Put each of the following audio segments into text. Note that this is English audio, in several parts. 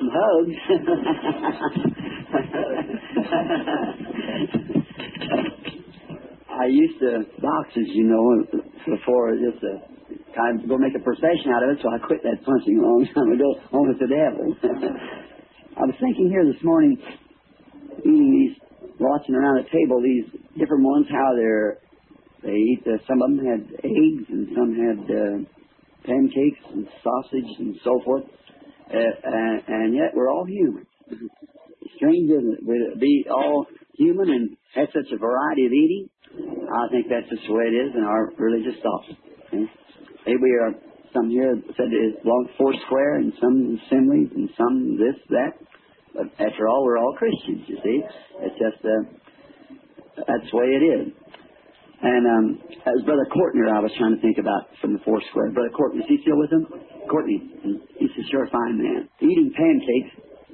some hugs. I used to boxes, you know, before just kind of go make a profession out of it, so I quit that punching a long time ago, on with the devil. I was thinking here this morning, eating these, watching around the table, these different ones, how they eat. Some of them had eggs, and some had pancakes and sausage and so forth. And yet we're all human. Strange, isn't it? We'd be all human and have such a variety of eating. I think that's just the way it is in our religious thought. Okay? Maybe some here said it belongs to Foursquare, and some assemblies, and some this, that. But after all, we're all Christians, you see. It's just, that's the way it is. And that was Brother Courtney I was trying to think about from the Foursquare. Brother Courtney, is he still with them? Courtney, he's a sure fine man. Eating pancakes.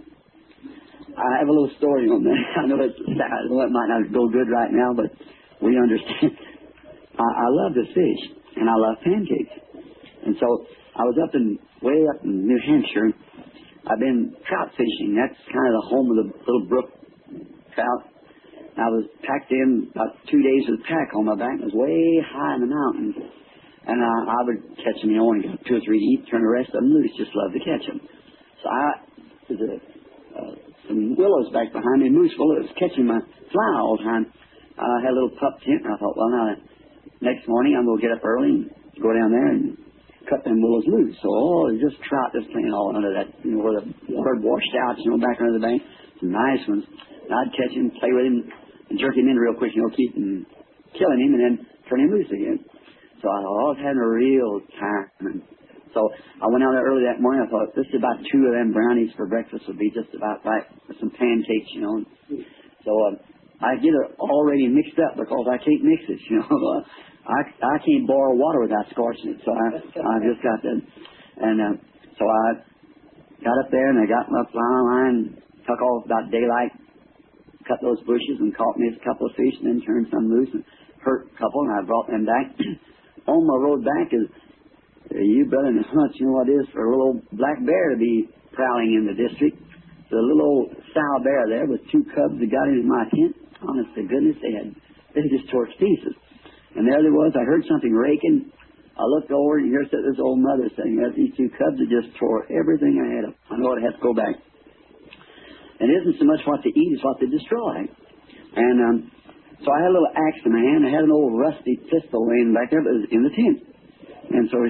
I have a little story on that. I know it might not go good right now, but we understand. I love to fish, and I love pancakes. And so I was way up in New Hampshire. I've been trout fishing. That's kind of the home of the little brook trout. I was packed in about 2 days with a pack on my back. It was way high in the mountains. And I would catch them, you know, only got 2 or 3 to eat, turn the rest of them loose. Just love to catch them. So there's some willows back behind me, moose willows, catching my fly all the time. I had a little pup tent, and I thought, well, now, next morning I'm going to get up early and go down there and cut them willows loose. So, just trout just playing all under that, you know, where the water washed out, you know, back under the bank. Some nice ones. And I'd catch him, play with him, and jerk him in real quick, you know, keep him, killing him, and then turn him loose again. So I was having a real time. And so I went out there early that morning. I thought, this is about 2 of them brownies for breakfast would be just about right, with some pancakes, you know. So I get it already mixed up because I can't mix it, you know. I can't boil water without scorching it, so I just got that. And so I got up there, and I got my fly line, took off about daylight, cut those bushes, and caught me a couple of fish, and then turned some loose and hurt a couple, and I brought them back. On my road back is, you brother in the hunt, you know what it is for a little old black bear to be prowling in the district. So a little old sow bear there with 2 cubs that got into my tent. Honest to goodness, they just tore to pieces. And there they was. I heard something raking. I looked over, and here sat this old mother saying, these 2 cubs that just tore everything I had up. I know I'd have to go back. And it isn't so much what they eat, it's what they destroy. And so I had a little axe in my hand. I had an old rusty pistol laying back there, but it was in the tent. And so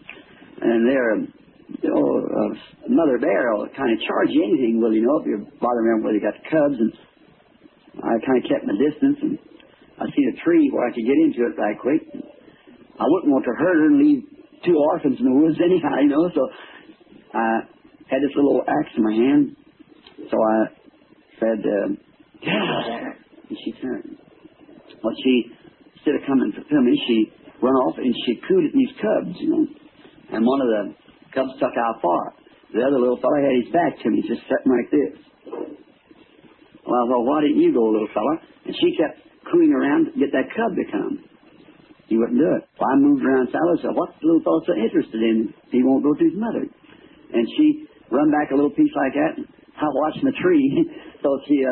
mother bear will kind of charge you anything, will you know, if you're bothering around where they got the cubs. And I kind of kept my distance, and I seen a tree where I could get into it right quick. I wouldn't want to hurt her and leave 2 orphans in the woods anyhow, you know. So I had this little axe in my hand. So I said, get out of there. And she turned. Well, instead of coming to me, she run off and she cooed at these cubs, you know. And one of the cubs stuck out far. The other little fellow had his back to me, just sitting like this. Well, I thought, why didn't you go, little fella? And she kept cooing around to get that cub to come. He wouldn't do it. Well, I moved around silent. So what's the little fellow so interested in? He won't go to his mother. And she run back a little piece like that. And I watched the tree. So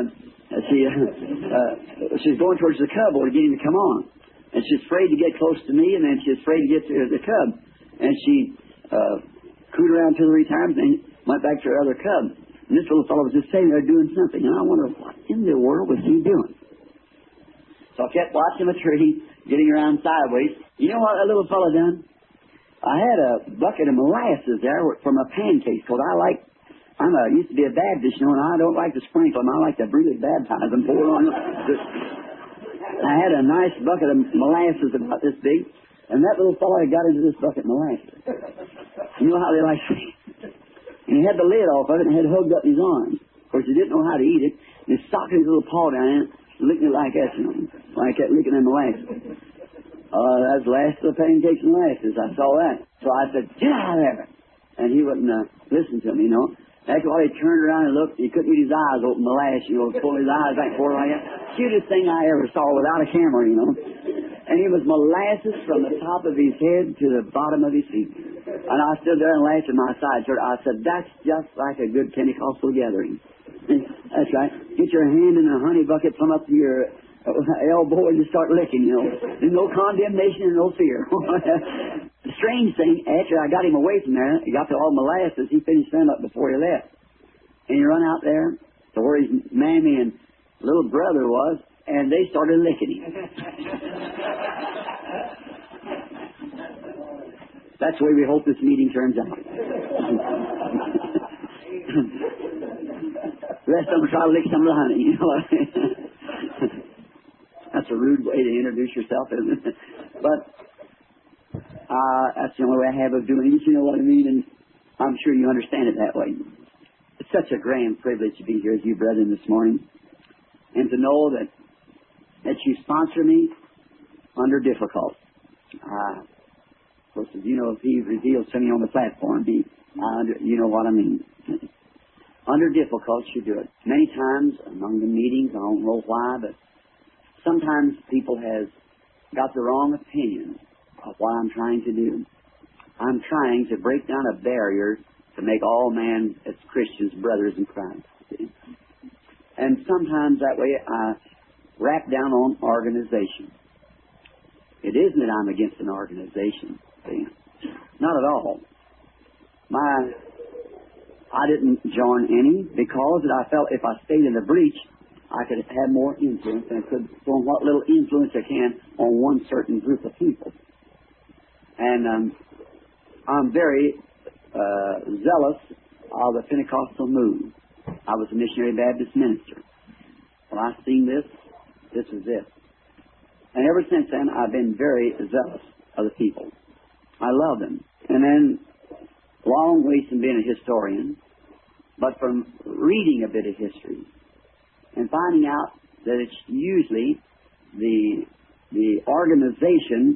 she's going towards the cub or to get him to come on. And she's afraid to get close to me, and then she's afraid to get to the cub. And she cooed around 2 or 3 times, and went back to her other cub. And this little fellow was just sitting there doing something. And I wonder, what in the world was he doing? So I kept watching the tree, getting around sideways. You know what that little fellow done? I had a bucket of molasses there for my pancakes, because I used to be a Baptist, you know, and I don't like to sprinkle them. I like to really baptize them. Pour on them. I had a nice bucket of molasses about this big, and that little fellow got into this bucket of molasses. You know how they like to eat. And he had the lid off of it and had hugged up his arms. Of course, he didn't know how to eat it. And he socked his little paw down in it, licking it like that, you know, like that, licking in molasses. That's the last of the pancakes and molasses. I saw that. So I said, get out of there. And he wouldn't listen to me, you know. That's why he turned around and looked. He couldn't get his eyes open the last, you know, pull his eyes back forward like that. Cutest thing I ever saw without a camera, you know. And he was molasses from the top of his head to the bottom of his feet. And I stood there and laughed at my side shirt. I said, that's just like a good Pentecostal gathering. That's right. Get your hand in a honey bucket, plumb up to your elbow, and just start licking, you know. There's no condemnation and no fear. The strange thing, after I got him away from there, he got to all molasses, he finished them up before he left. And he run out there to where his mammy and little brother was, and they started licking him. That's the way we hope this meeting turns out. The rest of them try to lick some of the honey, you know. That's a rude way to introduce yourself, isn't it? But that's the only way I have of doing it, you know what I mean? And I'm sure you understand it that way. It's such a grand privilege to be here with you, brethren, this morning. And to know that you sponsor me under difficulty. Of course, as you know, if he reveals to me on the platform, you know what I mean. Under difficulty, you do it. Many times among the meetings, I don't know why, but sometimes people have got the wrong opinion of what I'm trying to do. I'm trying to break down a barrier to make all men as Christians brothers in Christ. See? And sometimes that way I wrap down on organization. It isn't that I'm against an organization. See? Not at all. I didn't join any because I felt if I stayed in the breach, I could have more influence and could on what little influence I can on one certain group of people. And I'm very zealous of the Pentecostal move. I was a missionary Baptist minister. When I seen this was it. And ever since then, I've been very zealous of the people. I love them. And then, long ways from being a historian, but from reading a bit of history and finding out that it's usually the organization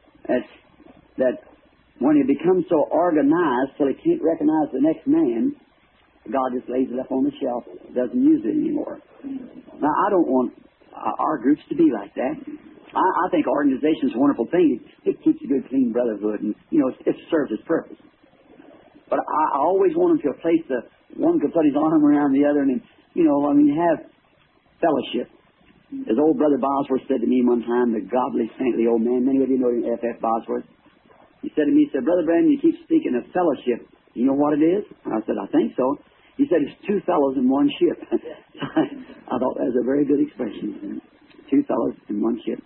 that when it becomes so organized till it can't recognize the next man, God just lays it up on the shelf, doesn't use it anymore. Now, I don't want our groups to be like that. I think organization is a wonderful thing. It keeps a good, clean brotherhood, and, you know, it serves its purpose. But I always want them to a place that one could put his arm around the other and, you know, I mean, have fellowship. As old Brother Bosworth said to me one time, the godly, saintly old man, many of you know him, F.F. Bosworth. He said to me, he said, Brother Brandon, you keep speaking of fellowship. You know what it is? I said, I think so. He said, it's two fellows in one ship. I thought that was a very good expression. Two fellows in one ship.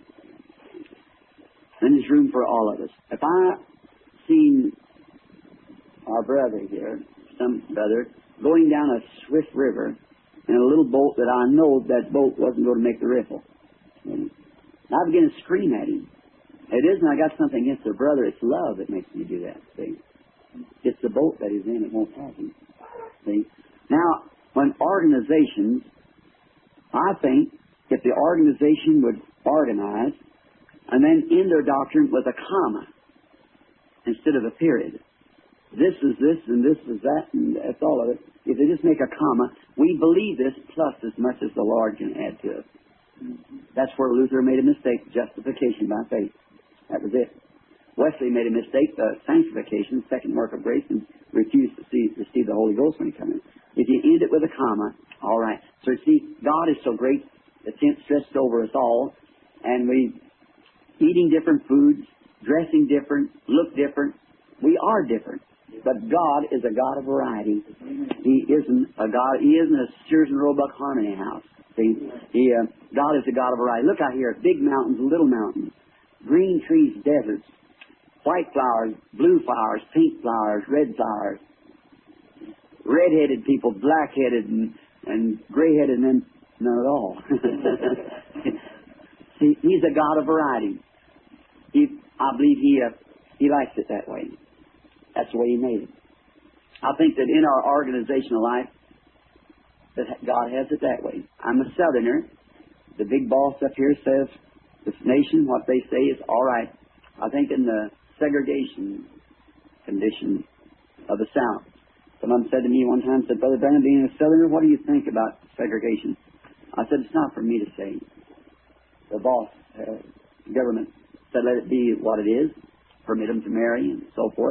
And there's room for all of us. If I seen our brother here, some brother, going down a swift river in a little boat that I know that boat wasn't going to make the riffle. And I began to scream at him. It isn't I got something against the brother, it's love that makes me do that. See? It's the boat that he's in, it won't have him. See? Now, when organizations, I think if the organization would organize and then in their doctrine with a comma instead of a period. This is this and this is that and that's all of it. If they just make a comma, we believe this plus as much as the Lord can add to it. That's where Luther made a mistake, justification by faith. That was it. Wesley made a mistake, sanctification, second work of grace, and refused to receive the Holy Ghost when he comes in. If you end it with a comma, all right. So see, God is so great, the tent stretched over us all, and we eating different foods, dressing different, look different. We are different. But God is a God of variety. He isn't a Sears and Roebuck Harmony House. See, God is a God of variety. Look out here, big mountains, little mountains, green trees, deserts, white flowers, blue flowers, pink flowers, red flowers, red-headed people, black-headed, and gray-headed, and then none at all. See, He's a God of variety. I believe He likes it that way. That's the way He made it. I think that in our organizational life, that God has it that way. I'm a Southerner. The big boss up here says, this nation, what they say is all right. I think in the segregation condition of the South. Someone said to me one time, said, Brother Branham, being a Southerner, what do you think about segregation? I said, it's not for me to say. The boss, government, said let it be what it is, permit them to marry and so forth.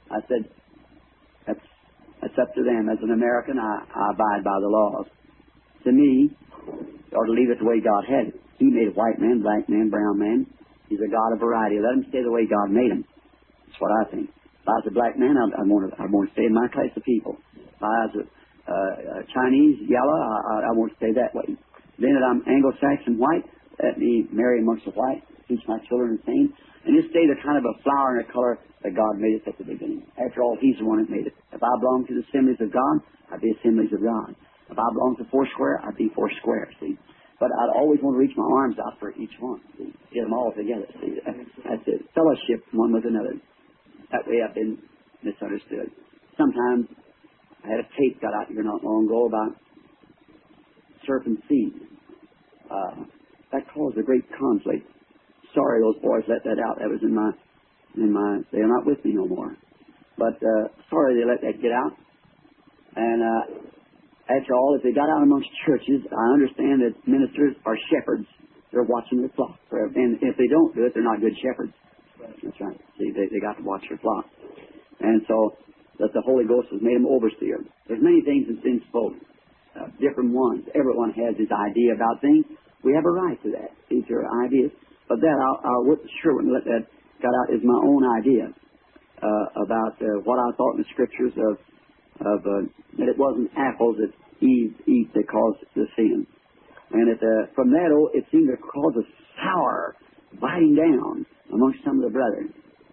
I said, that's up to them. As an American, I abide by the laws. To me, you ought to leave it the way God had it. He made a white man, black man, brown man. He's a God of variety. Let him stay the way God made him. That's what I think. If I was a black man, I'd want to stay in my class of people. If I was a Chinese, yellow, I want to stay that way. Then if I'm Anglo-Saxon white, let me marry amongst the white, teach my children the same, and just stay the kind of a flower and a color that God made us at the beginning. After all, He's the one that made it. If I belong to the Assemblies of God, I'd be Assemblies of God. If I belong to Foursquare, I'd be Foursquare, see. But I'd always want to reach my arms out for each one, see. Get them all together, see. That's it. Fellowship one with another. That way I've been misunderstood. Sometimes I had a tape got out here not long ago about serpent seed. That caused a great conflict. Sorry those boys let that out. That was in my, they're not with me no more. But sorry they let that get out. And after all, if they got out amongst churches, I understand that ministers are shepherds. They're watching their flock. And if they don't do it, they're not good shepherds. That's right. See, they got to watch their flock. And so that the Holy Ghost has made them overseer. There's many things that's been spoken. Different ones. Everyone has his idea about things. We have a right to that. These are ideas. But that, I sure wouldn't let that got out as my own idea about what I thought in the Scriptures of that it wasn't apples that Eve eat that caused the sin. And from that, it seemed to cause a sour biting down amongst some of the brethren.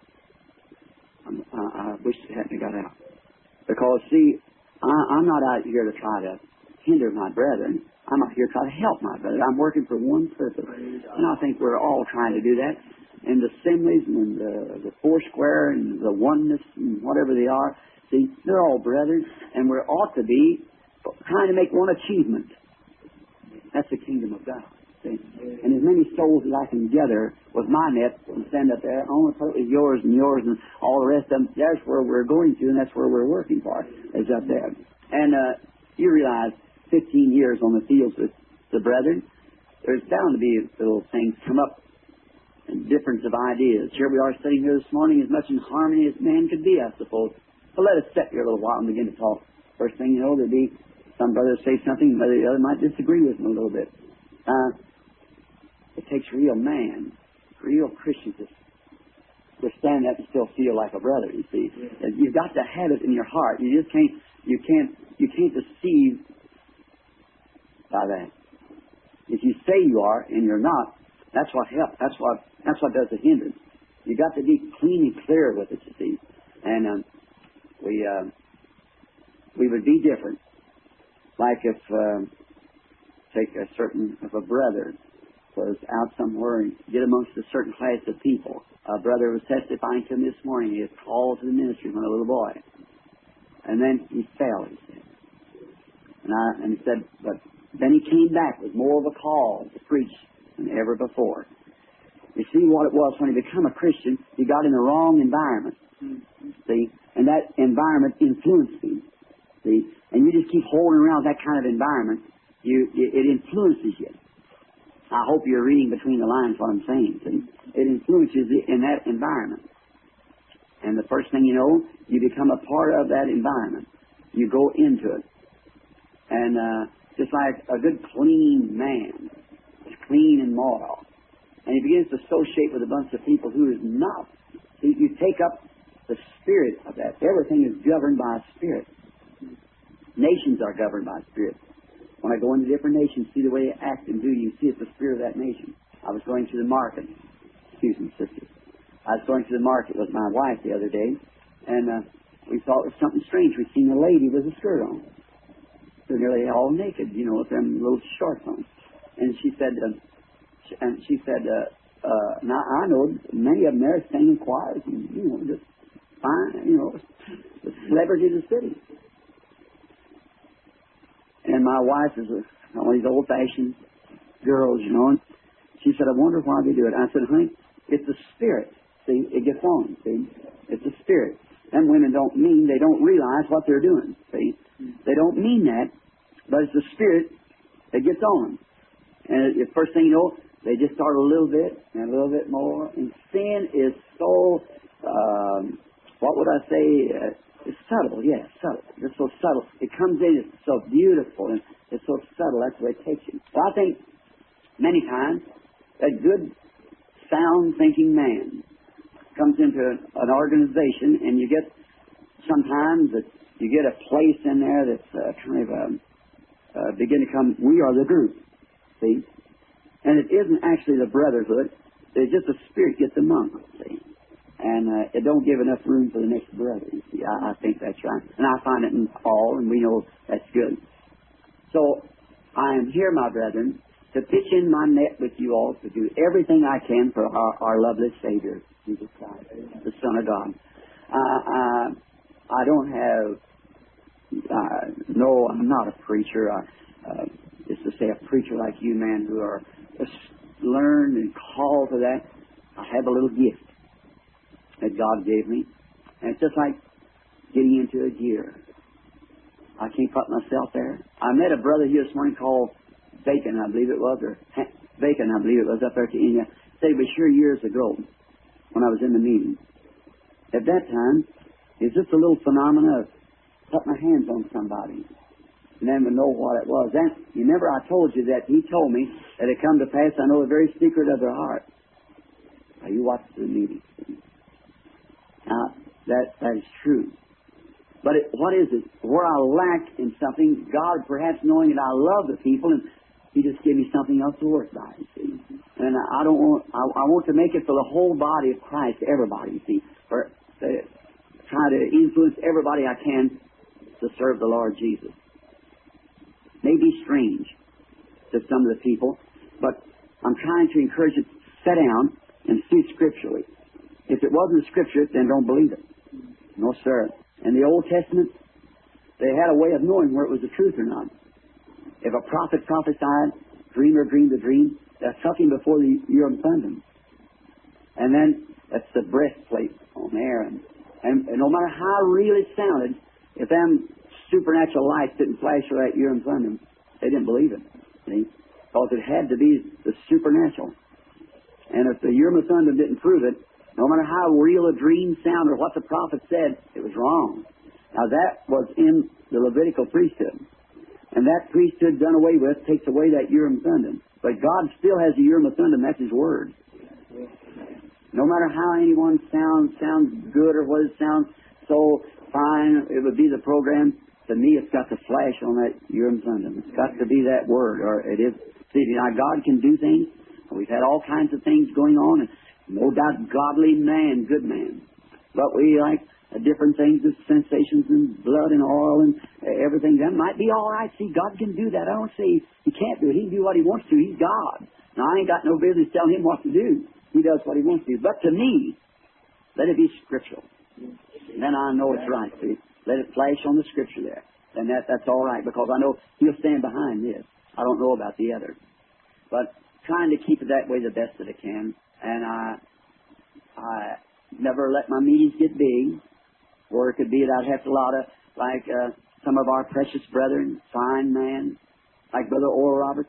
I wish it hadn't got out. Because, see, I'm not out here to try to hinder my brethren. I'm out here to try to help my brethren. I'm working for one purpose. And I think we're all trying to do that. And the assemblies and the Foursquare and the oneness and whatever they are, see, they're all brethren. And we ought to be trying to make one achievement. That's the kingdom of God. See? And as many souls as I can gather with my net and send up there, I want to put it with yours and all the rest of them. That's where we're going to, and that's where we're working for, is up there. And you realize 15 years on the fields with the brethren, there's bound to be little things come up and difference of ideas. Here we are sitting here this morning as much in harmony as man could be, I suppose. But let us sit here a little while and begin to talk. First thing you know, there'll be some brothers say something, but the other might disagree with them a little bit. It takes real man, real Christians to stand up and still feel like a brother, you see. You've got to have it in your heart. You just can't deceive by that. If you say you are and you're not, that's what helps. That's what does the hindrance. You've got to be clean and clear with it, you see. And we would be different. Like if, take if a brother was out somewhere and get amongst a certain class of people. A brother was testifying to him this morning. He was called to the ministry when a little boy. And then he fell, he said. And he said, but then he came back with more of a call to preach than ever before. You see what it was when he became a Christian, he got in the wrong environment. See? And that environment influenced him. See? And you just keep holding around that kind of environment, it influences you. I hope you're reading between the lines what I'm saying. See? It influences you in that environment. And the first thing you know, you become a part of that environment. You go into it. And just like a good clean man is clean and moral. And he begins to associate with a bunch of people who is not. See, you take up the spirit of that. Everything is governed by a spirit. Nations are governed by spirit. When I go into different nations, see the way they act and do, you see it's the spirit of that nation. I was going to the market. Excuse me, sister. I was going to the market with my wife the other day, and we thought it was something strange. We seen a lady with a skirt on. They're nearly all naked, with them little shorts on. And she said, now I know many of them there singing choirs and, just fine, the celebrity of the city. And my wife is one of these old-fashioned girls, and she said, I wonder why they do it. I said, honey, it's the spirit. See, it gets on, see? It's the spirit. Them women they don't realize what they're doing, see? They don't mean that, but it's the spirit that gets on. And the first thing you know, they just start a little bit and a little bit more. And sin is so what would I say? It's subtle, yes, subtle. It's so subtle. It comes in, it's so beautiful, and it's so subtle. That's the way it takes you. Well, I think many times a good, sound thinking man comes into an organization, and you get sometimes that you get a place in there that's kind of begin to come. We are the group, see, and it isn't actually the brotherhood. It's just the spirit gets among them, see, and it don't give enough room for the next brother. You see, I think that's right, and I find it in Paul, and we know that's good. So I am here, my brethren, to pitch in my net with you all to do everything I can for our lovely Savior, Jesus Christ, the Son of God. I don't have, no, I'm not a preacher. Just to say a preacher like you, man, who are just learned and called to that. I have a little gift that God gave me. And it's just like getting into a gear. I can't put myself there. I met a brother here this morning called Bacon, I believe it was, or Bacon, I believe it was, up there to India. Said it was sure years ago when I was in the meeting. At that time, it's just a little phenomena of putting my hands on somebody and then would know what it was. Then, remember I told you that he told me that it come to pass, I know the very secret of their heart. Now, you watch the meeting. Now, that is true. But what is it? Where I lack in something, God perhaps knowing that I love the people, and He just gave me something else to work by, you see. And I don't want, I want to make it for the whole body of Christ, everybody, you see. For try to influence everybody I can to serve the Lord Jesus. May be strange to some of the people, but I'm trying to encourage you to sit down and see scripturally. If it wasn't Scripture, then don't believe it. No, sir. In the Old Testament, they had a way of knowing where it was the truth or not. If a prophet prophesied, dreamer dreamed a dream, they took him before the Urim Thummim. And then that's the breastplate on Aaron. And no matter how real it sounded, if them supernatural lights didn't flash for that Urim Thummim, they didn't believe it. See? Because it had to be the supernatural. And if the Urim Thummim didn't prove it, no matter how real a dream sounded or what the prophet said, it was wrong. Now that was in the Levitical priesthood. And that priesthood done away with takes away that Urim Thummim. But God still has the Urim Thummim, that's His Word. No matter how anyone sounds good or what it sounds so fine, it would be the program. To me, it's got to flash on that Urim Thummim. It's got to be that Word, or it is. See, now God can do things. We've had all kinds of things going on, and no doubt godly man, good man. But we like different things, the sensations and blood and oil and everything. That might be all right. See, God can do that. I don't say He can't do it. He can do what He wants to. He's God. Now, I ain't got no business telling Him what to do. He does what He wants to do. But to me, let it be scriptural. And then I know it's right. See? Let it flash on the Scripture there. And that's all right, because I know He'll stand behind this. I don't know about the other. But trying to keep it that way the best that I can. And I never let my meetings get big, or it could be that I'd have to lot of, like some of our precious brethren, fine man, like Brother Oral Roberts.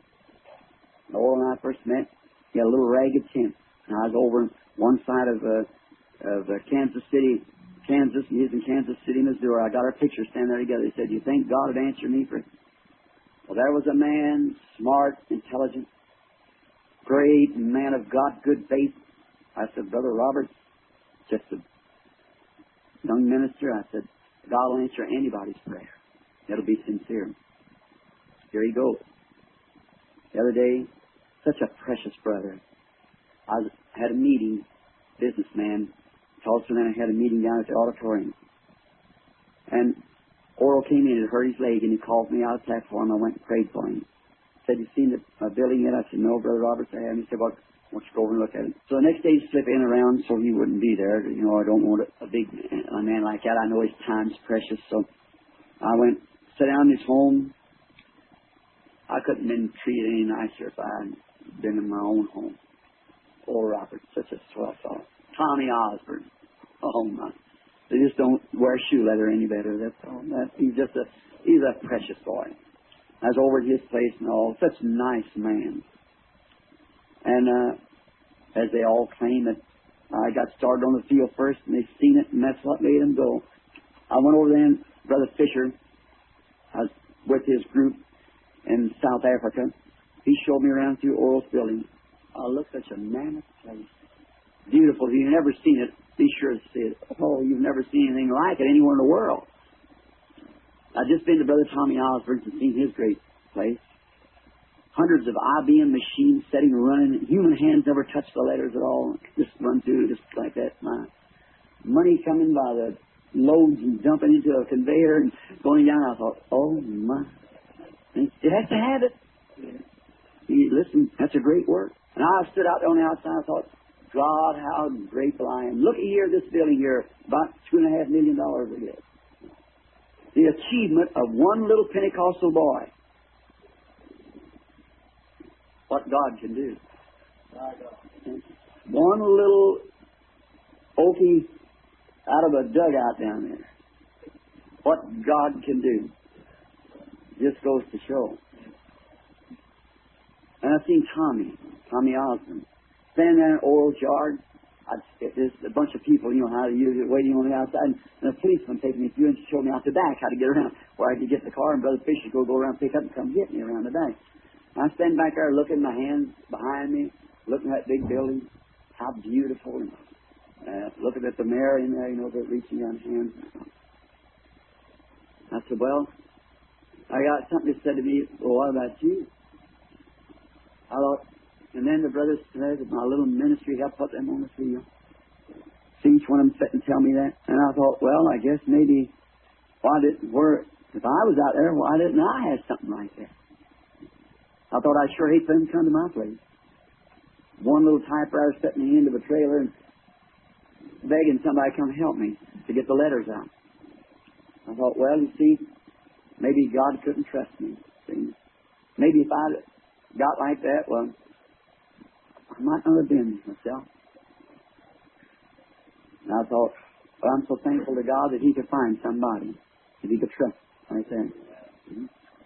Oral and I first met, he had a little ragged tent. And I was over on one side of Kansas City, Kansas, and he's in Kansas City, Missouri. I got our pictures standing there together. He said, "You think God would answer me for it?" Well, there was a man, smart, intelligent, great man of God, good faith. I said, "Brother Robert, just a young minister." I said, "God will answer anybody's prayer. It'll be sincere." Here he goes. The other day, such a precious brother. I had a meeting, businessman, Tulsa, and then I had a meeting down at the auditorium. And Oral came in and hurt his leg, and he called me out of the platform. I went and prayed for him. Said, "You seen the building yet?" I said, "No, Brother Roberts, I haven't." He said, "Well, why don't you go over and look at it?" So the next day he slipped in around so he wouldn't be there. You know, I don't want a big man like that. I know his time's precious. So I went, sat down in his home. I couldn't have been treated any nicer if I had been in my own home. Poor Robert, such a swell fellow. Tommy Osborne. Oh my. They just don't wear shoe leather any better. That's all. He's a precious boy. I was over at his place and all. Such a nice man. And as they all claim that I got started on the field first, and they seen it, and that's what made them go. I went over there, and Brother Fisher, I was with his group in South Africa. He showed me around through Oral's building. Oh, look, such a mammoth place. Beautiful. If you've never seen it, be sure to see it. Oh, you've never seen anything like it anywhere in the world. I've just been to Brother Tommy Osborne's and seen his great place. Hundreds of IBM machines sitting and running. Human hands never touch the letters at all. Just run through just like that. My money coming by the loads and dumping into a conveyor and going down. I thought, oh my. It has to have it. Listen, that's a great work. And I stood out on the outside and thought, God, how grateful I am. Look here, this building here, about $2.5 million it is. The achievement of one little Pentecostal boy. What God can do. One little okie out of a dugout down there. What God can do. Just goes to show. And I've seen Tommy Osborne, standing there in Oral's yard. There's a bunch of people, you know how to use it, waiting on the outside. And a policeman taking me through and showed me out the back how to get around, where I could get the car, and Brother Fisher go around, pick up, and come get me around the back. I stand back there looking at my hands behind me, looking at that big building, how beautiful, and looking at the mirror in there, you know, they're reaching out hands. I said, well, I got something that said to me, well, what about you? I thought, and then the brothers said that my little ministry helped put them on the field. See each one of them sit and tell me that. And I thought, well, I guess maybe, if I was out there, why didn't I have something like that? I thought I'd sure hate for them to come to my place. One little typewriter sitting in the end of a trailer and begging somebody to come help me to get the letters out. I thought, well, you see, maybe God couldn't trust me. See? Maybe if I got like that, well, I might not have been myself. And I thought, well, I'm so thankful to God that He could find somebody that He could trust like that. Mm-hmm.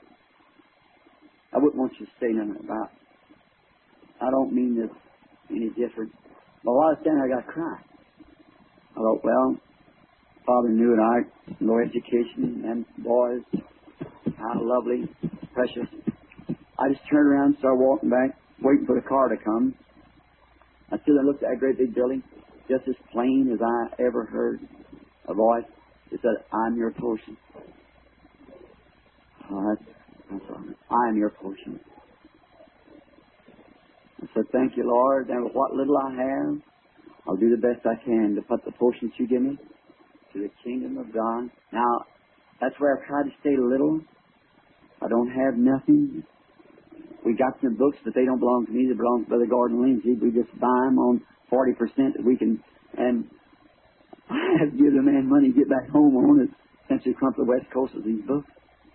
I wouldn't want you to say nothing about it. I don't mean this any different. But while I was standing there, I got to cry. I thought, well, Father knew it. No education, and boys, how lovely, precious. I just turned around and started walking back, waiting for the car to come. I stood there and looked at that great big building, just as plain as I ever heard a voice. It said, I'm your portion. Oh, that's all. I am your portion. I said, thank you, Lord, and with what little I have, I'll do the best I can to put the portions you give me to the kingdom of God. Now, that's where I've tried to stay little. I don't have nothing. We got some books, but they don't belong to me. They belong to Brother Gordon Lindsay. We just buy them on 40% that we can, and I have to give the man money to get back home on it since we come to the West Coast with these books.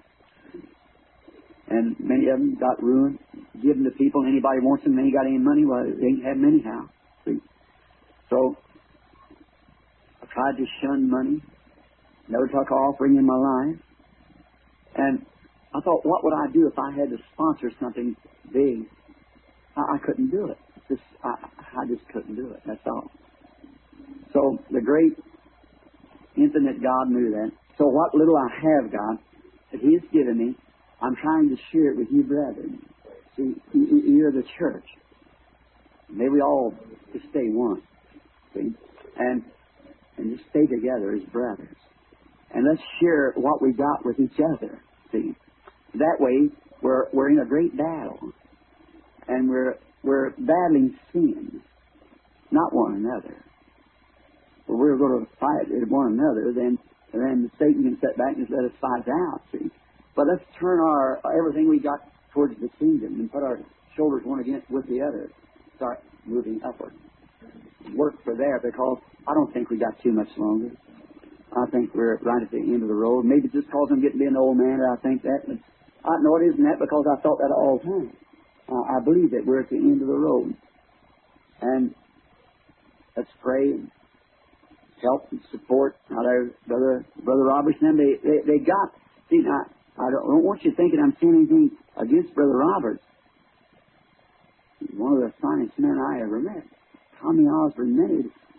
And many of them got ruined, given to people. Anybody wants them, and they ain't got any money, well, they ain't have them anyhow. See? So, I tried to shun money. Never took offering in my life. And I thought, what would I do if I had to sponsor something big? I couldn't do it. I just couldn't do it. That's all. So, the great, infinite God knew that. So, what little I have, God, that He has given me, I'm trying to share it with you, brethren. See, you're the church. May we all just stay one. See? And just stay together as brothers. And let's share what we got with each other. See? That way, we're in a great battle. And we're battling sin, not one another. If we're going to fight with one another, then Satan can sit back and just let us fight out, see? But let's turn everything we got towards the kingdom and put our shoulders one against with the other. Start moving upward. Work for there, because I don't think we got too much longer. I think we're right at the end of the road. Maybe just because I'm getting to be an old man that I think that. But I know it isn't that, because I thought that all the time. I believe that we're at the end of the road. And let's pray and help and support. Now there's Brother Robertson. They got. See, now, I don't want you thinking I'm saying anything against Brother Roberts. He's one of the finest men I ever met. Tommy Osborne, many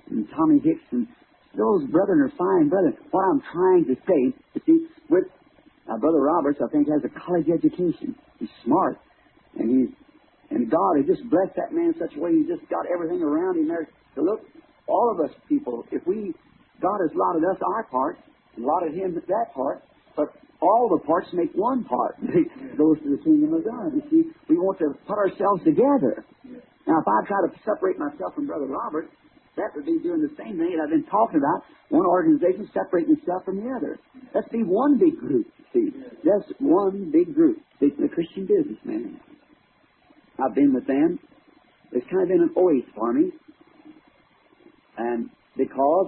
and Tommy Hicks, and those brethren are fine brethren. What I'm trying to say, you see, with Brother Roberts, I think, has a college education. He's smart, and God has just blessed that man in such a way. He's just got everything around him there. So look, all of us people, God has allotted us our part, and allotted him that part, but all the parts make one part. It goes to the kingdom of God. You see, we want to put ourselves together. Now, if I try to separate myself from Brother Robert, that would be doing the same thing that I've been talking about. One organization separating itself from the other. Let's be one big group. See, just one big group. The Christian businessmen. I've been with them. It's kind of been an oath for me. And because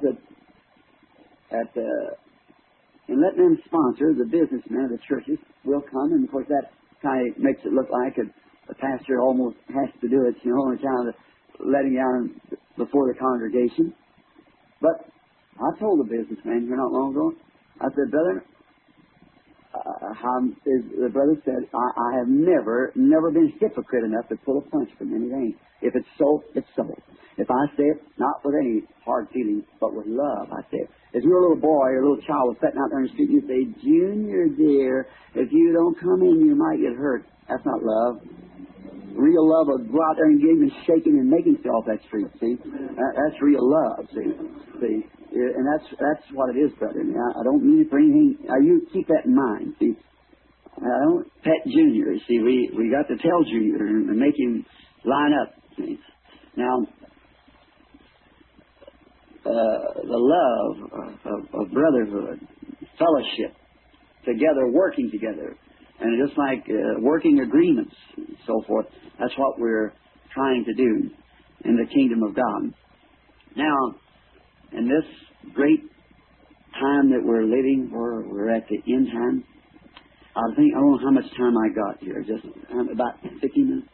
in letting them sponsor, the businessmen of the churches will come, and of course that kind of makes it look like a pastor almost has to do it, and kind of letting down before the congregation. But I told the businessman here not long ago, I said, brother, the brother said, I have never been hypocrite enough to pull a punch from anything. If it's so, it's so. If I say it, not with any hard feelings, but with love, I say it. If you're a little boy or a little child was sitting out there in the street and you say, Junior, dear, if you don't come in, you might get hurt. That's not love. Real love will go out there and get him and shake him and make him feel off that street, see? That's real love, see? And that's what it is, brother. I don't mean it for anything. You keep that in mind, see? I don't pet Junior, see? We got to tell Junior and make him line up, see? Now, the love of brotherhood, fellowship, together, working together, and just like working agreements and so forth, that's what we're trying to do in the kingdom of God. Now, in this great time that we're living, we're at the end time, I don't know how much time I got here, just about 50 minutes.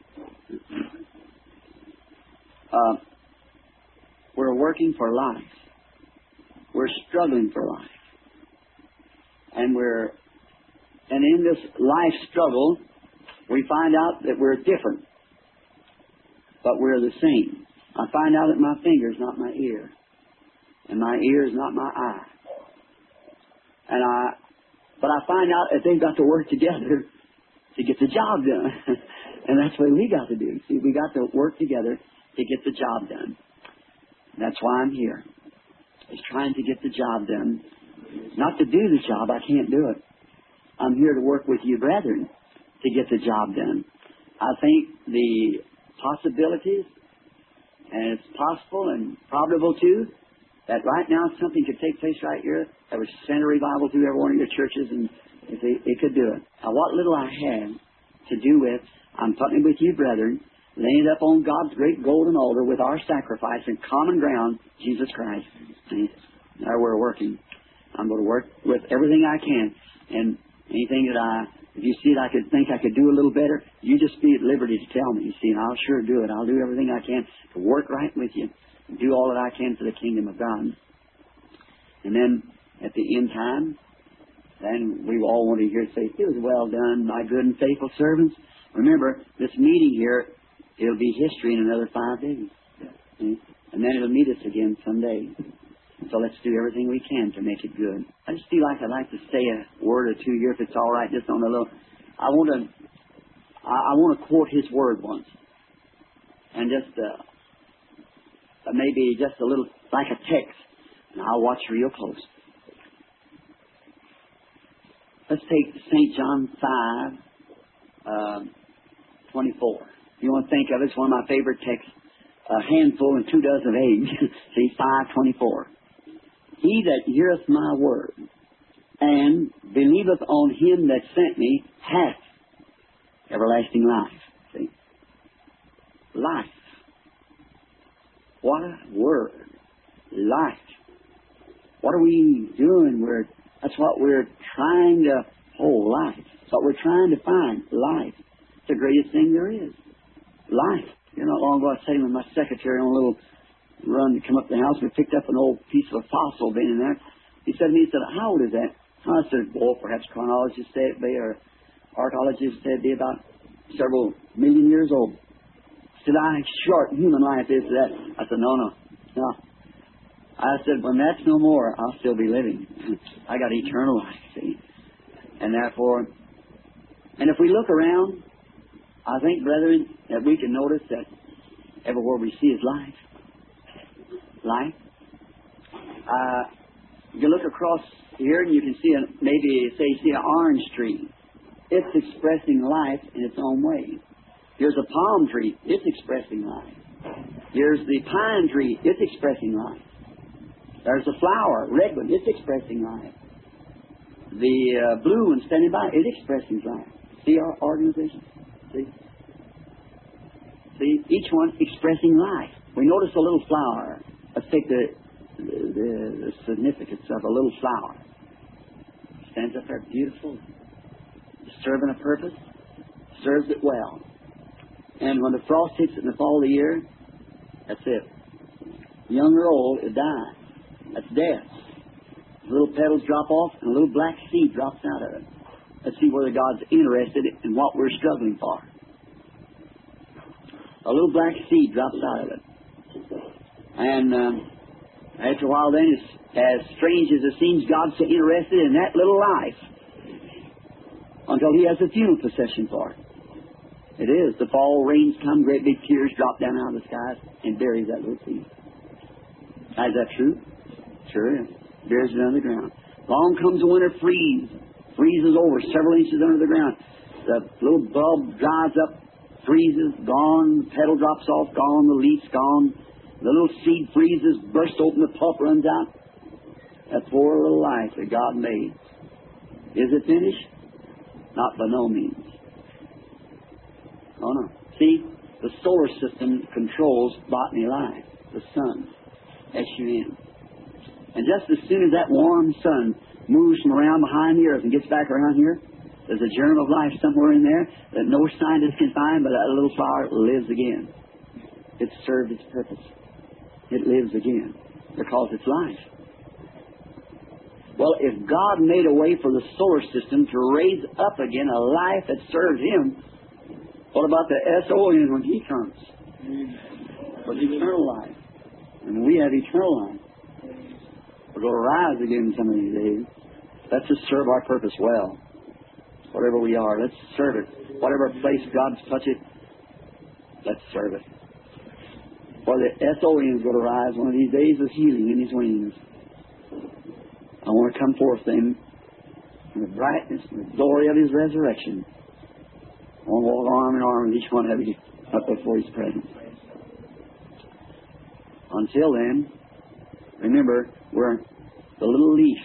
We're working for life. We're struggling for life. And in this life struggle, we find out that we're different, but we're the same. I find out that my finger is not my ear, and my ear is not my eye. But I find out that they've got to work together to get the job done. And that's what we got to do. See, we got to work together to get the job done. That's why I'm here. Is trying to get the job done. Not to do the job, I can't do it. I'm here to work with you, brethren, to get the job done. I think the possibilities, and it's possible and probable too, that right now something could take place right here that would send a revival through every one of your churches, and it could do it. Now, what little I have to do with, I'm putting it with you, brethren, laying it up on God's great golden altar with our sacrifice and common ground, Jesus Christ. See, there we're working. I'm going to work with everything I can, and anything that if you see it, I think I could do a little better, you just be at liberty to tell me, you see, and I'll sure do it. I'll do everything I can to work right with you, and do all that I can for the kingdom of God. And then, at the end time, then we all want to hear it say, it was well done, my good and faithful servants. Remember, this meeting here, it'll be history in another 5 days. See? And then it'll meet us again someday. So let's do everything we can to make it good. I just feel like I'd like to say a word or two here, if it's all right, just on a little. I want to quote his word once, and just maybe just a little like a text, and I'll watch real close. Let's take St. John 5:24. You want to think of it? It's one of my favorite texts. A handful and 2 dozen of eggs. See, 5:24. He that heareth my word and believeth on him that sent me hath everlasting life. See? Life. What a word. Life. What are we doing? That's what we're trying to hold, life. That's what we're trying to find, life. It's the greatest thing there is. Life. Not long ago I was sitting with my secretary on a little run to come up to the house. We picked up an old piece of a fossil being in there. He said to me, how old is that? I said, perhaps chronologists say it be, or archaeologists say it be about several million years old. He said, short human life is that. I said, no. I said, when that's no more, I'll still be living. I got eternal life, see. And therefore, and if we look around, I think, brethren, that we can notice that everywhere we see is life. Life. You can look across here and you can see, maybe, say, you see an orange tree. It's expressing life in its own way. Here's a palm tree. It's expressing life. Here's the pine tree. It's expressing life. There's a flower, redwood. It's expressing life. The blue one standing by, it's expressing life. See our organization? See, each one expressing life. We notice a little flower. Let's take the significance of a little flower. Stands up there beautiful, serving a purpose, serves it well. And when the frost hits it in the fall of the year, that's it. Young or old, it dies. That's death. Little petals drop off and a little black seed drops out of it. Let's see whether God's interested in what we're struggling for. A little black seed drops out of it. And after a while then, as strange as it seems, God's so interested in that little life until He has a funeral procession for it. It is. The fall rains come, great big tears drop down out of the skies and buries that little seed. Is that true? Sure is. Buries it under the ground. Along comes the winter freeze. Freezes over several inches under the ground. The little bulb dries up, freezes, gone. The petal drops off, gone. The leaf's gone. The little seed freezes, bursts open, the pulp runs out. That poor little life that God made. Is it finished? Not by no means. Oh no. See, the solar system controls botany life. The sun. S-U-N. And just as soon as that warm sun moves from around behind the earth and gets back around here, there's a germ of life somewhere in there that no scientist can find, but that little flower lives again. It's served its purpose. It lives again because it's life. Well, if God made a way for the solar system to raise up again a life that serves Him, what about the S-O-N when He comes? For eternal life. And we have eternal life. We're going to rise again some of these days. Let's just serve our purpose well. Whatever we are, let's serve it. Whatever place God's touched it, let's serve it. For the S-O-N is going to rise one of these days with healing in His wings. I want to come forth then in the brightness and the glory of His resurrection. I want to walk arm in arm with each one of you up before His presence. Until then, remember, we're the little leaf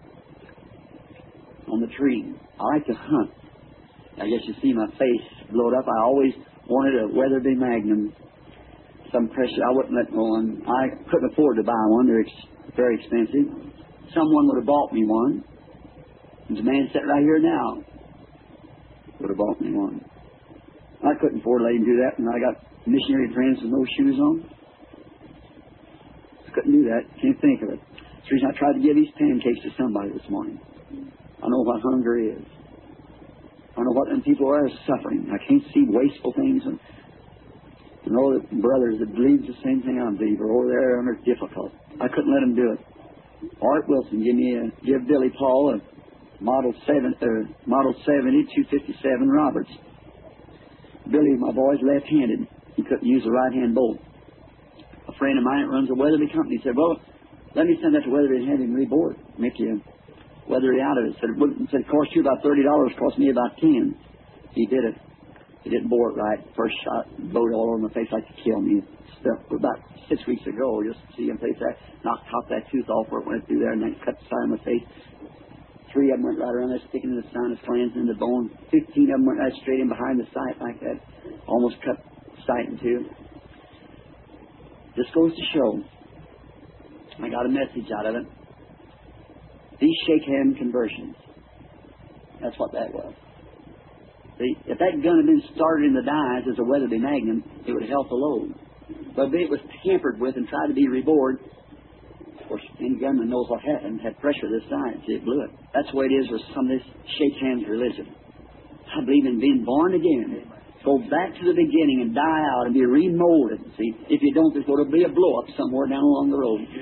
on the tree. I like to hunt. I guess you see my face blowed up. I always wanted a Weatherby Magnum. Some precious. I wouldn't let one. I couldn't afford to buy one. They're very expensive. Someone would have bought me one. There's a man sitting right here now would have bought me one. I couldn't afford to let him do that, and I got missionary friends with no shoes on. Couldn't do that. Can't think of it. That's the reason I tried to give these pancakes to somebody this morning. I know what hunger is. I know what them people are suffering. I can't see wasteful things. And I know that brothers that believe the same thing I believe are over there under difficult. I couldn't let them do it. Art Wilson give Billy Paul a Model 70 257 Roberts. Billy, my boy, is left-handed. He couldn't use the right-hand bolt. A friend of mine that runs a Weatherby company said, well, let me send that to Weatherby and have him reboard. Make you Weatherby out of it. Said it cost you about $30, cost me about 10. He did it. He didn't bore it right. First shot, blowed all over my face like to kill me. Stuff about 6 weeks ago, just to see him face that, knocked top that tooth off where it went through there and then cut the side of my face. 3 of them went right around there, sticking in the sinus glands and the bone. 15 of them went right straight in behind the sight like that. Almost cut the sight in two. This goes to show, I got a message out of it. These shake hand conversions. That's what that was. See, if that gun had been started in the dies as a Weatherby Magnum, it would have held the load. But if it was tampered with and tried to be rebored, of course, any gunman knows what happened. Had pressure this side, so it blew it. That's the way it is with some of this shake hands religion. I believe in being born again. Go back to the beginning and die out and be remolded. See, if you don't, there's going to be a blow-up somewhere down along the road.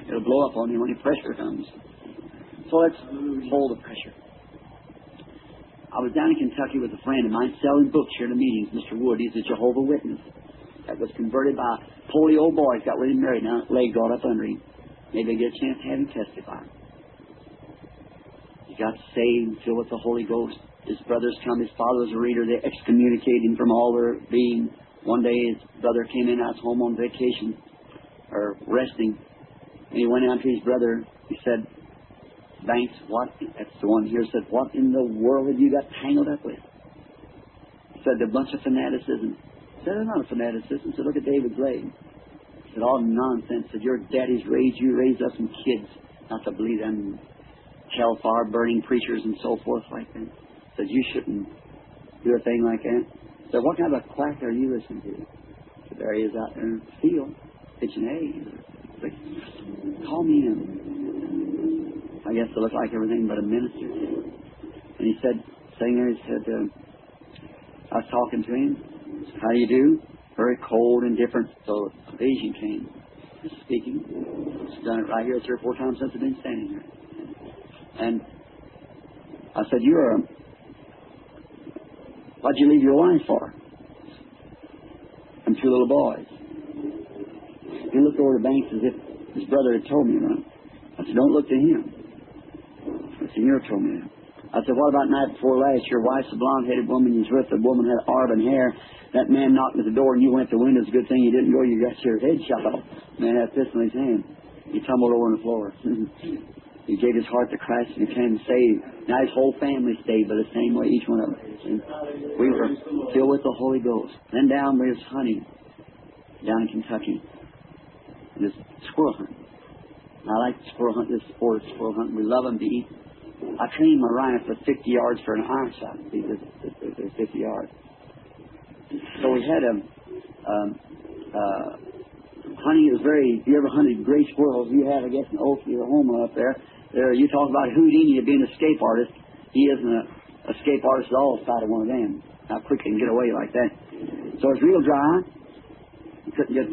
It'll blow up on you when the pressure comes. So let's hold the pressure. I was down in Kentucky with a friend of mine selling books here in the meetings. Mr. Wood, he's a Jehovah's Witness. That was converted by a poly old boy. He's got with him married now. Leg got up under him. Maybe get a chance to have him testify. He got saved, filled with the Holy Ghost. His brothers come. His father was a reader. They excommunicated him from all their being. One day his brother came in. I was home on vacation or resting. And he went out to his brother. He said, Banks, what? That's the one here. Said, what in the world have you got tangled up with? He said, a bunch of fanaticism. He said, it's not a fanaticism. He said, look at David's leg. He said, all nonsense. He said, your daddy's raised you, raised us some kids not to believe them hellfire burning preachers and so forth like that. He said, you shouldn't do a thing like that. He said, what kind of a quack are you listening to? He said, there he is out there in the field, pitching hay. He said, call me in. I guess it looked like everything but a minister. And he said, sitting there, he said, I was talking to him. How do you do? Very cold and different. So a vision came. He's speaking. He's done it right here 3 or 4 times since I've been standing here. And I said, what'd you leave your wife for? And 2 little boys. He looked over to Banks as if his brother had told me that. I said, don't look to him. I said, you told me that. I said, what about night before last? Your wife's a blonde-headed woman. You was with a woman had auburn hair. That man knocked at the door and you went to the window. It's a good thing you didn't go. You got your head shot off. Man had a pistol in his hand. He tumbled over on the floor. He gave his heart to Christ and became saved. Now his whole family stayed by the same way, each one of them. And we were filled with the Holy Ghost. Then down we was hunting down in Kentucky. This squirrel hunt. I like squirrel hunt, this sport of squirrel hunting. We love them to eat. I trained my rifle at 50 yards for an iron shot. See, this 50 yards. So we had hunting. It was very. If you ever hunted gray squirrels, you had, I guess, an Oklahoma up there. You talk about Houdini being an escape artist. He isn't an escape artist at all. Inside of one of them. How quick he can get away like that. So it's real dry. He couldn't get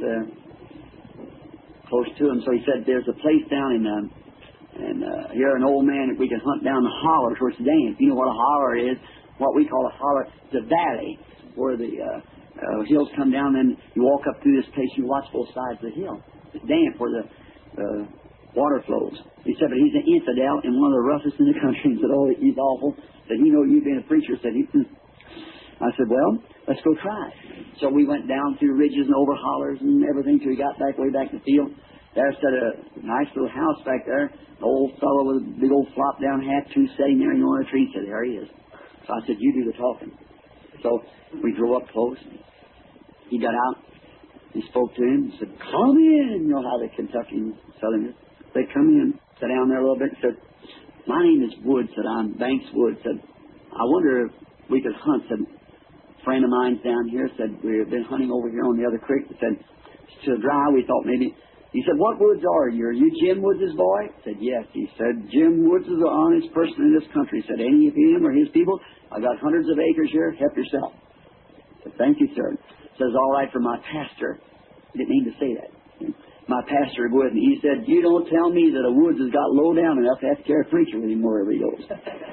close to him. So he said, "There's a place down in." You're an old man if we can hunt down the hollers where it's damp. You know what a holler is? What we call a holler. It's a valley where the hills come down and you walk up through this place. You watch both sides of the hill. It's damp where the water flows. He said, but he's an infidel and one of the roughest in the country. He said, oh, he's awful. Said, you know, you being a preacher. Said, I said, well, let's go try it. So we went down through ridges and over hollers and everything till we got way back to the field. There stood a nice little house back there. An old fellow with a big old flop-down hat, 2 sitting there in one of the trees. Said, there he is. So I said, you do the talking. So we drove up close. He got out. He spoke to him. He said, come in. You know how the Kentucky Southerners. They come in, sat down there a little bit, and said, my name is Wood. Said, I'm Banks Wood. Said, I wonder if we could hunt. Said, a friend of mine's down here. Said, we've been hunting over here on the other creek. Said, it's too dry. We thought maybe. He said, what Woods are you? Are you Jim Woods' boy? I said, yes. He said, Jim Woods is the honest person in this country. He said, any of him or his people? I got hundreds of acres here. Help yourself. I said, thank you, sir. Says, all right for my pastor. He didn't mean to say that. My pastor would. And he said, you don't tell me that a Woods has got low down enough to have to carry a preacher with him wherever he goes.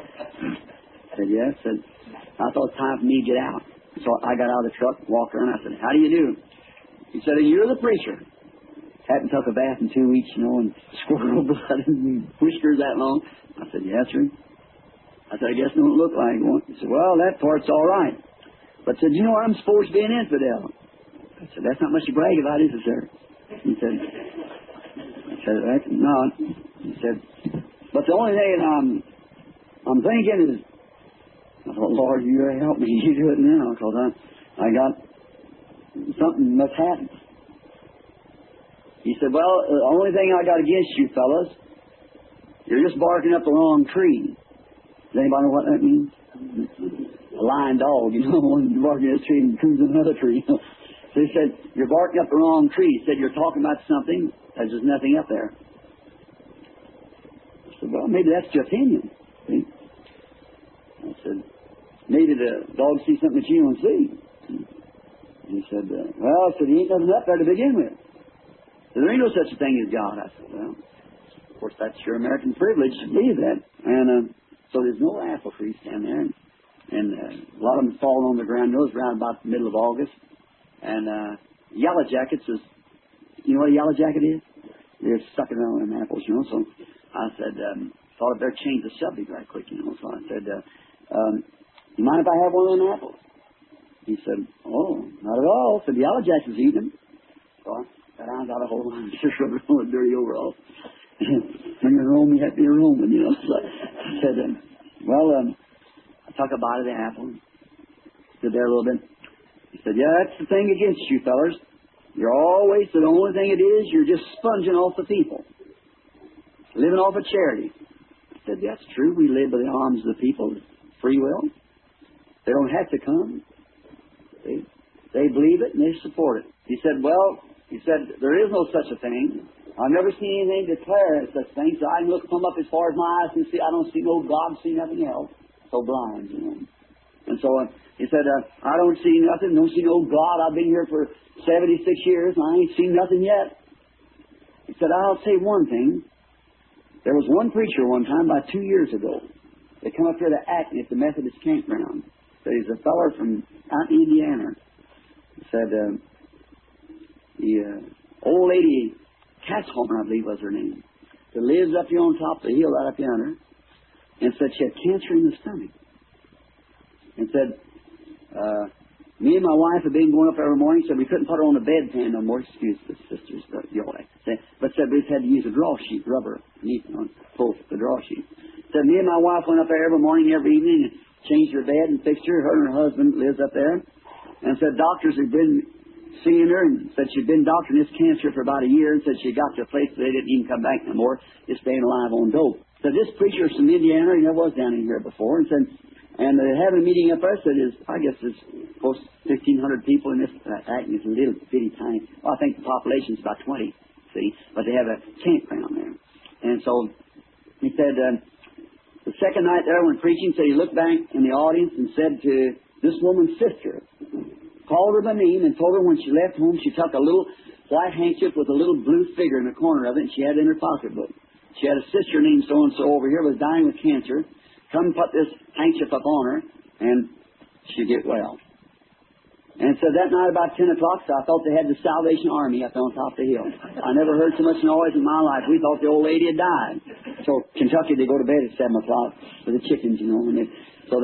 I said, yes. Said, I thought it was time for me to get out. So I got out of the truck, walked around. I said, how do you do? He said, you're the preacher. Hadn't took a bath in 2 weeks, you know, and squirrel blood and whiskers that long. I said, yes, sir. I said, I guess it don't look like one. He said, well, that part's all right. But said, you know, I'm supposed to be an infidel. I said, that's not much to brag about, is it, sir? He said, that's not. He said, but the only thing I'm thinking is, I thought, Lord, you help me. You do it now, because I got something that's happened. He said, well, the only thing I got against you fellas, you're just barking up the wrong tree. Does anybody know what that means? A lying dog, you know, one barking at a tree and comes in another tree. So he said, you're barking up the wrong tree. He said, you're talking about something, there's just nothing up there. I said, well, maybe that's your opinion. See? I said, maybe the dog sees something that you don't see. And he said, well, I said, he ain't nothing up there to begin with. There ain't no such a thing as God. I said, well, course, that's your American privilege to believe that. And so there's no apple trees down there. And a lot of them falling on the ground. Those around about the middle of August. And yellow jackets is, you know what a yellow jacket is? They're sucking around them apples, you know. So I said, thought I'd better change the subject right quick, you know. So I said, you mind if I have one of them apples? He said, oh, not at all. I said, the yellow jacket's eating them. So I got out, got a hold of him, just rubbed it on the dirty overalls. When you're Roman, you have to be a Roman, you know. So I said, I took a bite of the apple, stood there a little bit. He said, yeah, that's the thing against you, fellers. You're always, the only thing it is, you're just sponging off the people. Living off of charity. I said, that's true. We live by the arms of the people. Free will. They don't have to come. They believe it and they support it. He said, there is no such a thing. I've never seen anything declare such things. So I can look come up as far as my eyes can see. I don't see no God, see nothing else. So blind, you know. And so he said, I don't see nothing, don't see no God. I've been here for 76 years and I ain't seen nothing yet. He said, I'll say one thing. There was one preacher one time, about 2 years ago. They come up here to Acton at the Methodist campground. So he's a feller from out in Indiana. He said, the old lady, Katzhomer, I believe was her name, that lives up here on top of the hill right up yonder, and said she had cancer in the stomach. And said, me and my wife have been going up every morning, said we couldn't put her on the bedpan no more. Excuse the sisters, but said we had to use a draw sheet, rubber, pull the draw sheet. Said me and my wife went up there every morning, every evening, and changed her bed and fixed her. Her and her husband lives up there. And said doctors had been seeing her and said she'd been doctoring this cancer for about a year and said she got to a place where they didn't even come back no more, just staying alive on dope. So this preacher's from Indiana, he never was down in here before, and said, and they're having a meeting up there, said I guess there's close to 1,500 people in this Acton. It's a little bitty tiny, well, I think the population's about 20, see, but they have a campground there. And so he said, the second night there when preaching, said he looked back in the audience and said to this woman's sister, called her by name and told her when she left home she took a little white handkerchief with a little blue figure in the corner of it and she had it in her pocketbook. She had a sister named so-and-so over here was dying with cancer. Come put this handkerchief up on her and she'd get well. And so that night about 10 o'clock, so I thought they had the Salvation Army up on top of the hill. I never heard so much noise in my life. We thought the old lady had died. So Kentucky, they go to bed at 7 o'clock for the chickens, you know. And they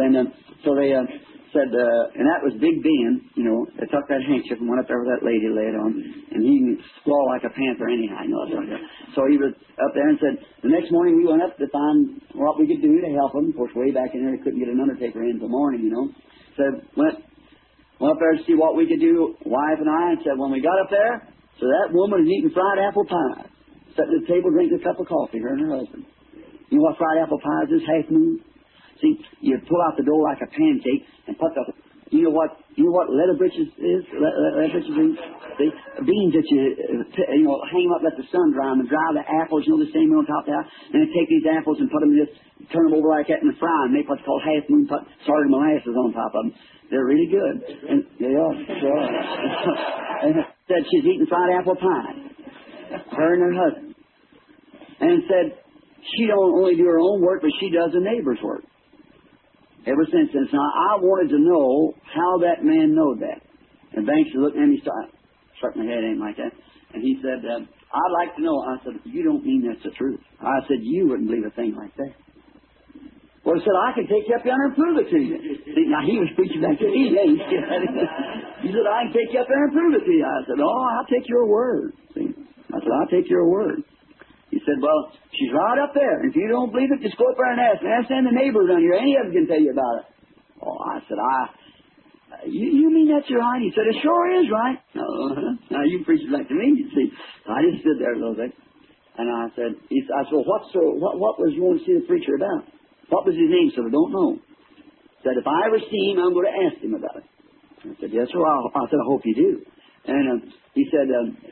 said, and that was Big Ben, you know. They took that handkerchief and went up there with that lady laid on. And he squalled like a panther anyhow, you know. So he was up there and said, the next morning we went up to find what we could do to help him. Of course, way back in there, they couldn't get an undertaker in until morning, you know. Said, went up there to see what we could do, wife and I, and said, when we got up there, so that woman is eating fried apple pie. Sitting at the table drinking a cup of coffee, her and her husband. You know what fried apple pie is? Half moon. See, you pull out the dough like a pancake and put the, you know what leather britches is? Leather britches is? See, beans that you hang them up, let the sun dry them, and dry the apples, you know, the same on top of that, and then take these apples and put them just, turn them over like that in the fry and make what's called half moon, put salted molasses on top of them. They're really good. And they are. They are. And said she's eating fried apple pie. Her and her husband. And said she don't only do her own work, but she does the neighbor's work. Ever since then. Now, I wanted to know how that man knowed that. And Banks looked at me, struck my head, ain't like that. And he said, I'd like to know. I said, you don't mean that's the truth. I said, you wouldn't believe a thing like that. Well, he said, I can take you up there and prove it to you. See, now, he was preaching back to me. He said, I can take you up there and prove it to you. I said, oh, I'll take your word. See? I said, I'll take your word. He said, well, she's right up there. If you don't believe it, just go up there and ask. And ask the neighbors down here. Any of them can tell you about it. Oh, I said, you mean that's right? He said, it sure is right. Now, you preach it back to me, you see. I just stood there a little bit. And I said, well, what was you want to see the preacher about? What was his name? So I don't know. Said, if I ever see him, I'm going to ask him about it. I said, yes, sir. I said, I hope you do. And he said,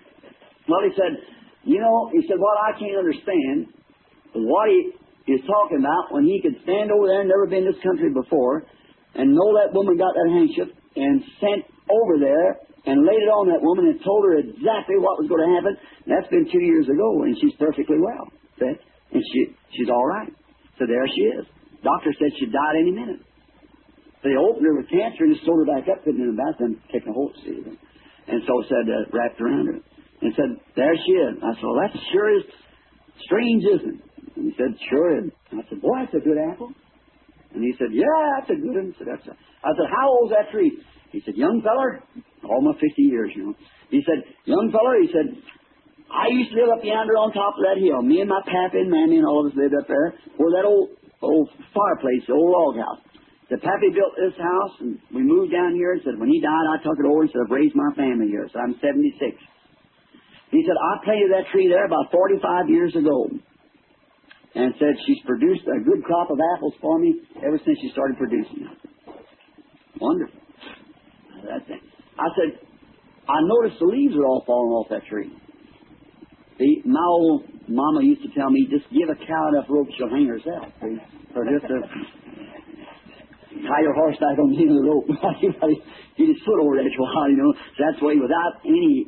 he said, what I can't understand is what he is talking about when he could stand over there and never been in this country before and know that woman got that handkerchief and sent over there and laid it on that woman and told her exactly what was going to happen. And that's been 2 years ago, and she's perfectly well. See? And she's all right. So there she is. Doctor said she'd die any minute. So they opened her with cancer and just sewed her back up, put her in the bathroom, taking a hold of her. And so said, wrapped around her. And said, there she is. I said, well, that sure is strange, isn't it? And he said, sure is. And I said, boy, that's a good apple. And he said, yeah, that's a good one. I said, how old's that tree? He said, young feller, almost 50 years, you know. He said, young feller, he said, I used to live up yonder on top of that hill. Me and my pappy and mammy and all of us lived up there where that old fireplace, the old log house. The pappy built this house, and we moved down here and said, when he died, I took it over and said, I've raised my family here. So I'm 76. He said, I planted that tree there about 45 years ago. And said, she's produced a good crop of apples for me ever since she started producing them. Wonderful. That's it. I said, I noticed the leaves are all falling off that tree. My old mama used to tell me, just give a cow enough rope, she'll hang herself. See? Or just tie your horse back on the end of the rope. Get his foot over that for a while, you know. So that's the way, without any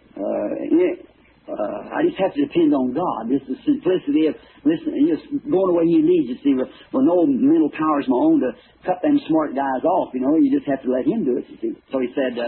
I just have to depend on God. This is the simplicity of listening, just going the way He leads, you see, with no mental powers of my own to cut them smart guys off, you know. You just have to let Him do it, you see. So he said,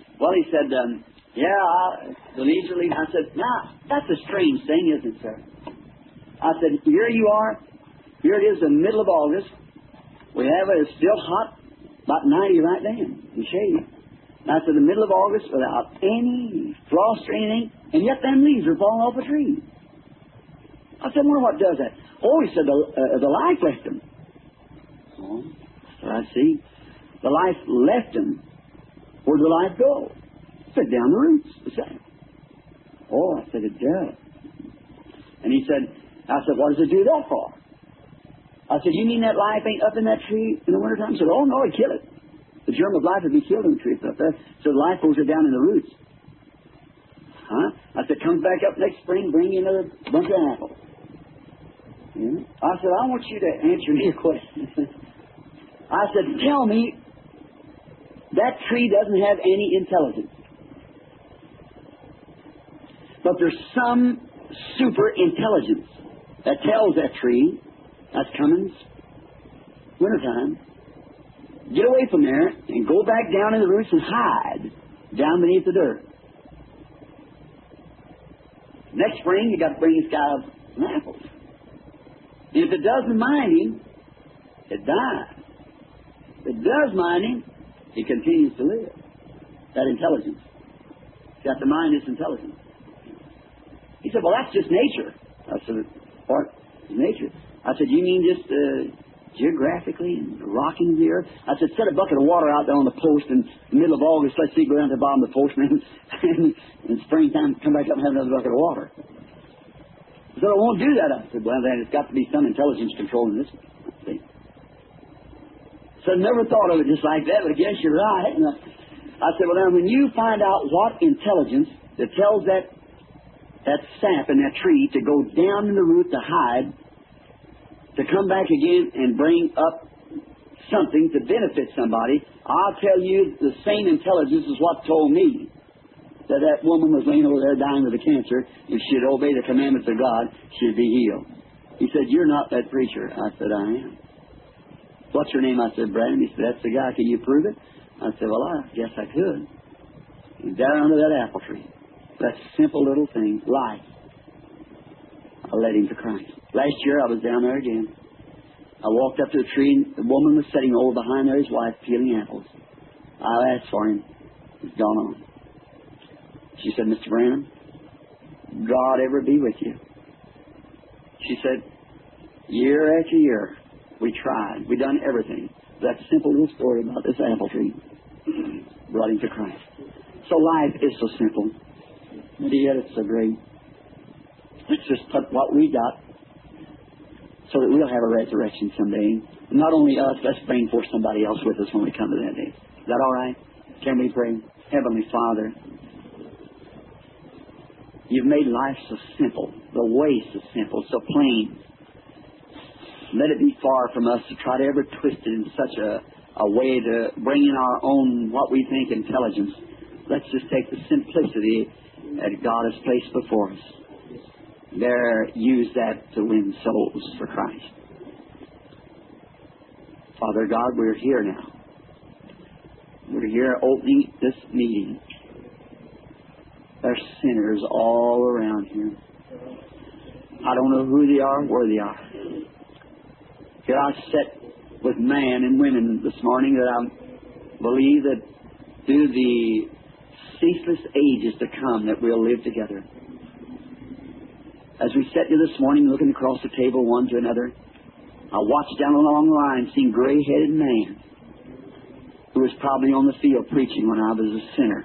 the leaves are leaving. I said, now, that's a strange thing, isn't it, sir? I said, here you are. Here it is, the middle of August. We have it. It's still hot, about 90 right then, in shade. And I said, the middle of August, without any frost or anything, and yet them leaves are falling off a tree. I said, I wonder what does that. Oh, he said, the life left them. Oh, so I see. The life left them. Where did the life go? I said, down the roots. I said, oh, I said, it does. And I said, what does it do that for? I said, you mean that life ain't up in that tree in the wintertime? He said, oh, no, it'd kill it. The germ of life would be killed in the tree up there. So the life goes down in the roots. Huh? I said, comes back up next spring, bring you another bunch of apples. Yeah. I said, I want you to answer me a question. I said, tell me, that tree doesn't have any intelligence. But there's some super intelligence that tells that tree, that's coming wintertime, get away from there and go back down in the roots and hide down beneath the dirt. Next spring, you got to bring this guy some apples. And if it doesn't mind him, it dies. If it does mind him, he continues to live. That intelligence. He's got to mind his intelligence. He said, well, that's just nature. I said, what is nature? I said, you mean just geographically and rocking the earth? I said, set a bucket of water out there on the post in the middle of August. Let's see, go down to the bottom of the post, man. And in springtime, come back up and have another bucket of water. So I won't do that. I said, well, then it's got to be some intelligence controlling this. See? So I never thought of it just like that, but I guess you're right. And I said, well, now, when you find out what intelligence that tells that sap in that tree to go down in the root to hide, to come back again and bring up something to benefit somebody, I'll tell you the same intelligence is what told me that woman was laying over there dying with a cancer. If she'd obey the commandments of God, she'd be healed. He said, you're not that preacher. I said, I am. What's your name? I said, Brandon. He said, that's the guy. Can you prove it? I said, well, I guess I could. And down under that apple tree, that simple little thing, life, I led him to Christ. Last year, I was down there again. I walked up to the tree, and the woman was sitting over behind there, his wife, peeling apples. I asked for him. He's gone on. She said, Mr. Branham, God ever be with you. She said, year after year, we tried. We done everything. That simple little story about this apple tree brought him to Christ. So life is so simple, but yet it's so great. Let's just put what we got so that we'll have a resurrection someday. Not only us, let's bring forth somebody else with us when we come to that day. Is that all right? Can we pray? Heavenly Father, you've made life so simple, the way so simple, so plain. Let it be far from us to try to ever twist it in such a way to bring in our own, what we think, intelligence. Let's just take the simplicity that God has placed before us. There, use that to win souls for Christ. Father God, we're here now. We're here opening this meeting. There's sinners all around here. I don't know who they are, where they are. Here I sit with men and women this morning that I believe that through the ceaseless ages to come that we'll live together. As we sit here this morning looking across the table one to another, I watched down a long line seeing gray-headed man who was probably on the field preaching when I was a sinner.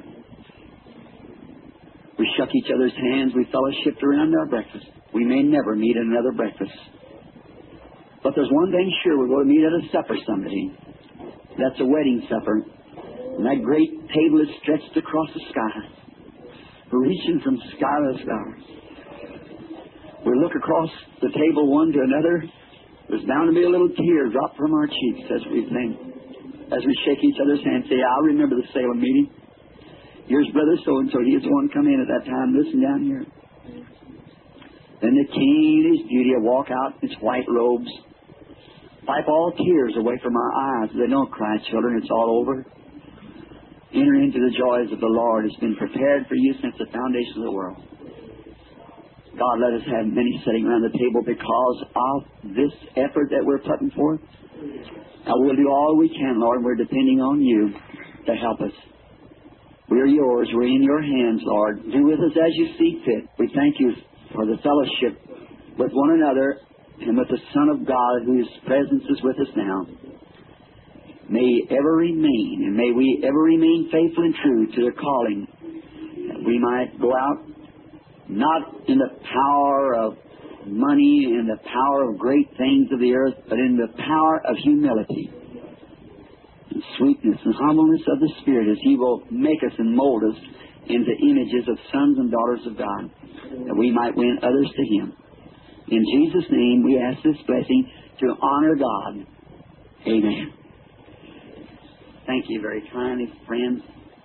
We shook each other's hands. We fellowshipped around our breakfast. We may never meet at another breakfast. But there's one thing sure, we're going to meet at a supper someday. That's a wedding supper. And that great table is stretched across the sky, reaching from sky to sky. We look across the table one to another. There's bound to be a little tear drop from our cheeks as we think, as we shake each other's hands, say, I remember the Salem meeting. Here's Brother so-and-so. He was the one come in at that time. Listen down here. Then the King in His beauty will walk out in His white robes, wipe all tears away from our eyes. They don't cry, children. It's all over. Enter into the joys of the Lord. It's been prepared for you since the foundation of the world. God, let us have many sitting around the table because of this effort that we're putting forth. Now, we'll do all we can, Lord, and we're depending on you to help us. We're yours. We're in your hands, Lord. Do with us as you see fit. We thank you for the fellowship with one another and with the Son of God whose presence is with us now. May He ever remain, and may we ever remain faithful and true to the calling that we might go out not in the power of money and the power of great things of the earth, but in the power of humility and sweetness and humbleness of the Spirit, as He will make us and mold us into images of sons and daughters of God, that we might win others to Him. In Jesus' name, we ask this blessing to honor God. Amen. Thank you very kindly, friends.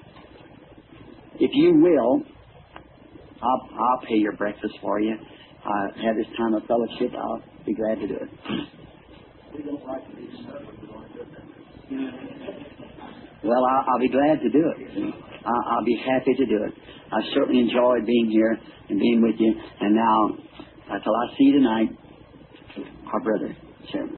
If you will, I'll pay your breakfast for you. Have this time of fellowship. I'll be glad to do it. We don't like to be stuck. We don't do that. Well, I'll be glad to do it. I'll be happy to do it. I've certainly enjoyed being here and being with you. And now, until I see you tonight, our brother, Chairman.